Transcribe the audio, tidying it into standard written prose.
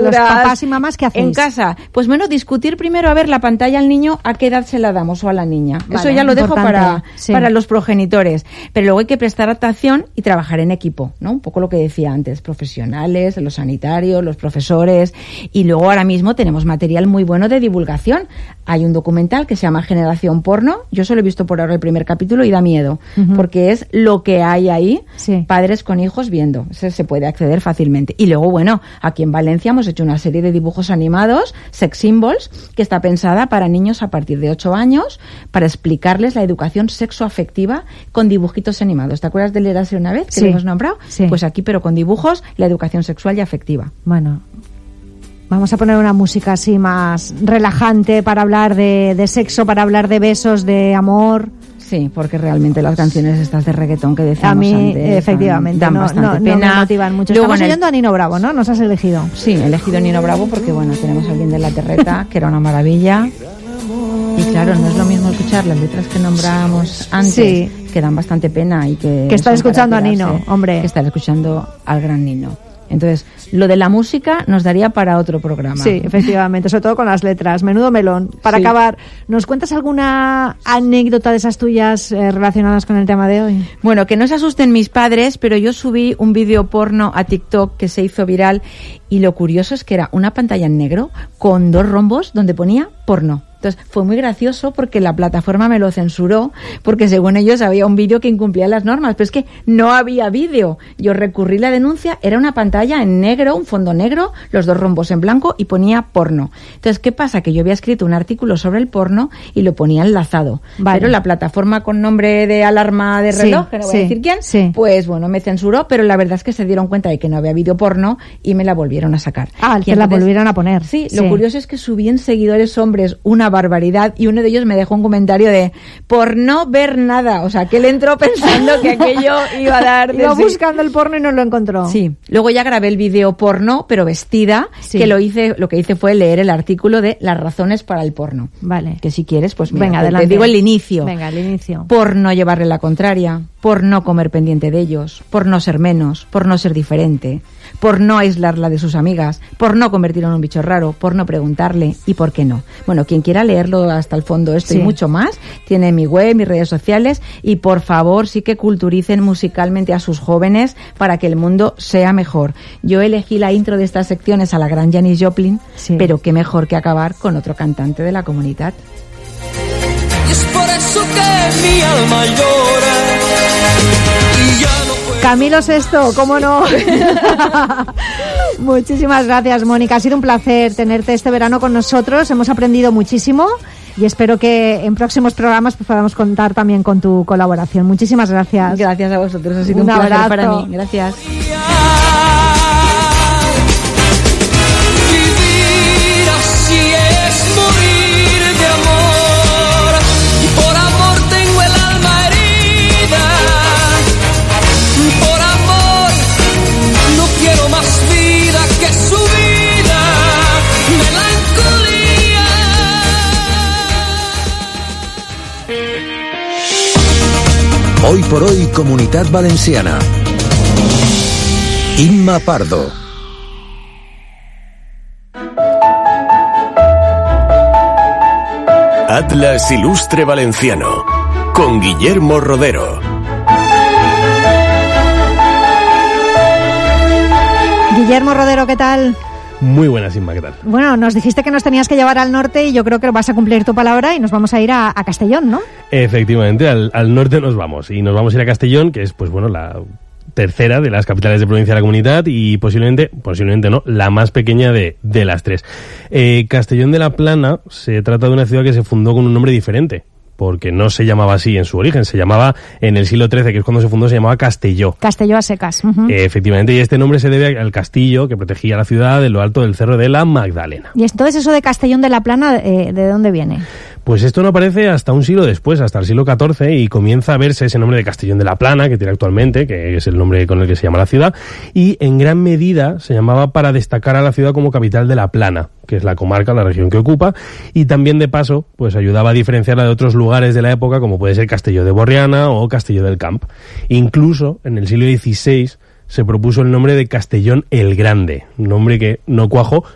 aventuras. Los papás y mamás, ¿qué hacéis? En casa. Pues bueno, discutir primero a ver la pantalla al niño, a qué edad se la damos o a la niña. Vale, eso ya lo dejo sí. para los progenitores. Pero luego hay que prestar atención y trabajar en equipo, ¿no? Un poco lo que decía antes, profesionales, los sanitarios, los profesores. Y luego ahora mismo tenemos material muy bueno de divulgación. Hay un documental que se llama Generación Porno. Yo solo he visto por ahora el primer capítulo y da miedo, porque es lo que hay ahí, padres con hijos viendo. Se puede acceder fácilmente. Y luego, bueno, aquí en Valencia hemos hecho una serie de dibujos animados, Sex Symbols, que está pensada para niños a partir de 8 años, para explicarles la educación sexoafectiva con dibujitos animados. ¿Te acuerdas del Érase una vez, que lo hemos nombrado? Sí. Pues aquí, pero con dibujos, la educación sexual y afectiva. Bueno, vamos a poner una música así más relajante para hablar de sexo, para hablar de besos, de amor. Sí, porque realmente las canciones estas de reggaetón que decíamos a mí, antes efectivamente, dan bastante pena. No me motivan mucho. Luego Estamos oyendo a Nino Bravo, ¿no? Nos has elegido. Sí, he elegido Nino Bravo porque, bueno, tenemos a alguien de La Terreta, que era una maravilla. Y claro, no es lo mismo escuchar las letras que nombrábamos antes, que dan bastante pena y que estar escuchando a Nino, hombre. Que estar escuchando al gran Nino. Entonces, lo de la música nos daría para otro programa. Sí, efectivamente, sobre todo con las letras. Menudo melón. Para acabar, ¿nos cuentas alguna anécdota de esas tuyas relacionadas con el tema de hoy? Bueno, que no se asusten mis padres, pero yo subí un vídeo porno a TikTok que se hizo viral y lo curioso es que era una pantalla en negro con 2 rombos donde ponía porno. Entonces fue muy gracioso porque la plataforma me lo censuró porque según ellos había un vídeo que incumplía las normas, pero es que no había vídeo. Yo recurrí la denuncia, era una pantalla en negro, un fondo negro, los 2 rombos en blanco y ponía porno. Entonces, ¿qué pasa? Que yo había escrito un artículo sobre el porno y lo ponía enlazado. Vale. Pero la plataforma con nombre de alarma de reloj, que no voy a decir quién, pues bueno, me censuró, pero la verdad es que se dieron cuenta de que no había vídeo porno y me la volvieron a sacar. Que la volvieron a poner. Sí, lo curioso es que subí en seguidores hombres una barbaridad y uno de ellos me dejó un comentario de por no ver nada, o sea que él entró pensando que aquello iba a dar iba buscando el porno y no lo encontró. Sí, luego ya grabé el vídeo porno pero vestida, que lo que hice fue leer el artículo de las razones para el porno. Vale. Que si quieres pues mira, venga, adelante. Te digo el inicio. Venga, el inicio. Por no llevarle la contraria, por no comer pendiente de ellos, por no ser menos, por no ser diferente, por no aislarla de sus amigas, por no convertirlo en un bicho raro, por no preguntarle y por qué no. Bueno, quien quiera leerlo hasta el fondo esto y mucho más, tiene mi web, mis redes sociales y por favor sí que culturicen musicalmente a sus jóvenes para que el mundo sea mejor. Yo elegí la intro de estas secciones a la gran Janis Joplin, pero qué mejor que acabar con otro cantante de la comunidad. Y es por eso que mi alma llora y ya no puedo... Camilo Sesto, ¿cómo no? Muchísimas gracias, Mónica. Ha sido un placer tenerte este verano con nosotros. Hemos aprendido muchísimo y espero que en próximos programas pues, podamos contar también con tu colaboración. Muchísimas gracias. Gracias a vosotros. Ha sido un placer abrazo para mí. Gracias. Vivir así es morir de amor. Por amor tengo el alma herida. Por amor no quiero más vida que su vida. Melancolía. Hoy por hoy, Comunitat Valenciana. Imma Pardo. Atlas Ilustre Valenciano, con Guillermo Rodero. Guillermo Rodero, ¿qué tal? Muy buenas, Inma, ¿qué tal? Bueno, nos dijiste que nos tenías que llevar al norte y yo creo que vas a cumplir tu palabra y nos vamos a ir a Castellón, ¿no? Efectivamente, al norte nos vamos. Y nos vamos a ir a Castellón, que es, pues bueno, la tercera de las capitales de provincia de la comunidad y posiblemente no, la más pequeña de las 3. Castellón de la Plana se trata de una ciudad que se fundó con un nombre diferente, porque no se llamaba así en su origen, se llamaba en el siglo XIII, que es cuando se fundó, se llamaba Castelló. Castelló a secas. Efectivamente, y este nombre se debe al castillo que protegía la ciudad en lo alto del Cerro de la Magdalena. Y entonces eso de Castellón de la Plana, ¿de dónde viene? Pues esto no aparece hasta un siglo después, hasta el siglo XIV, y comienza a verse ese nombre de Castellón de la Plana, que tiene actualmente, que es el nombre con el que se llama la ciudad, y en gran medida se llamaba para destacar a la ciudad como capital de la Plana, que es la comarca, la región que ocupa, y también de paso, pues ayudaba a diferenciarla de otros lugares de la época, como puede ser Castelló de Borriana o Castelló del Camp. Incluso, en el siglo XVI, se propuso el nombre de Castellón el Grande, un nombre que no cuajó,